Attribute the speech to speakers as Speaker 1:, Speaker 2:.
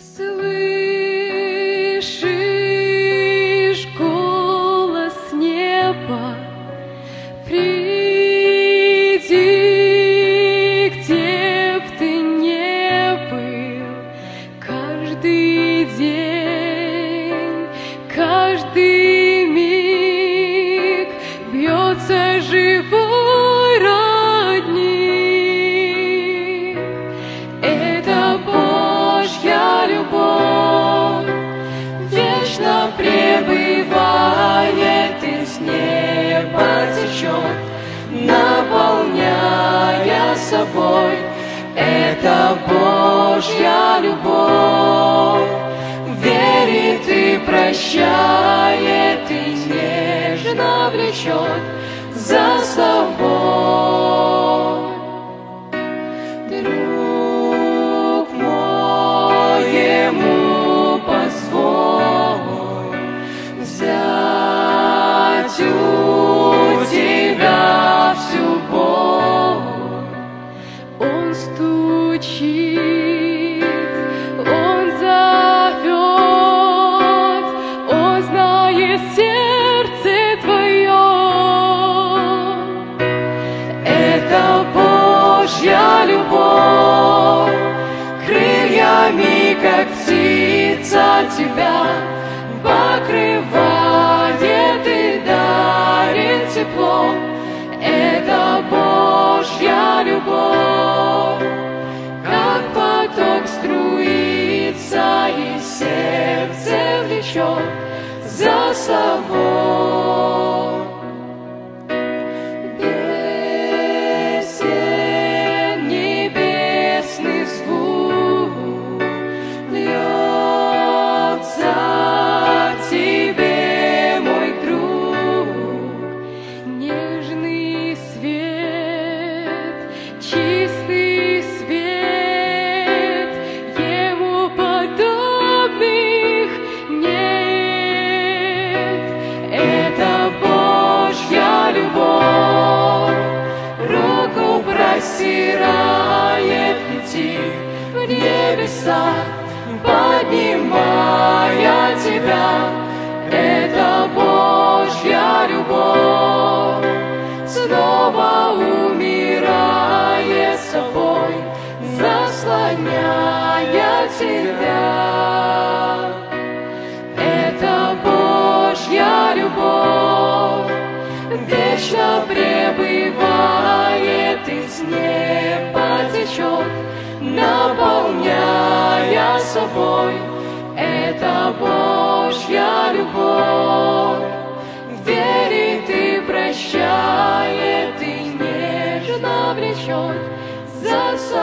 Speaker 1: Слышишь голос неба, приди, где б ты не был, каждый день, каждый миг бьется живой родник. Это Божья любовь вечно пребывает, из неба течет, наполняя собой. Это Божья любовь верит и прощает, и нежно влечет за собой. Друг мой, ему позволь взять у тебя всю боль. Он стучит, он зовет, он знает сердце твое. Это Божья любовь крыльями, как птица, тебя покрывает и дарит тепло. Это Божья любовь, как поток струится и сердце влечет за собой. Песен небесный звук льется к тебе, мой друг. Нежный свет, чистый свет, ему подобных нет. Это Божья любовь руку простирает, летит в небеса, поднимая тебя. Это Божья любовь снова умирает собой, заслоняя тебя. Это Божья любовь вечно пребывает, из неба течет, наполняя собой. Это Божья любовь верит и прощает, и нежно влечет за собой.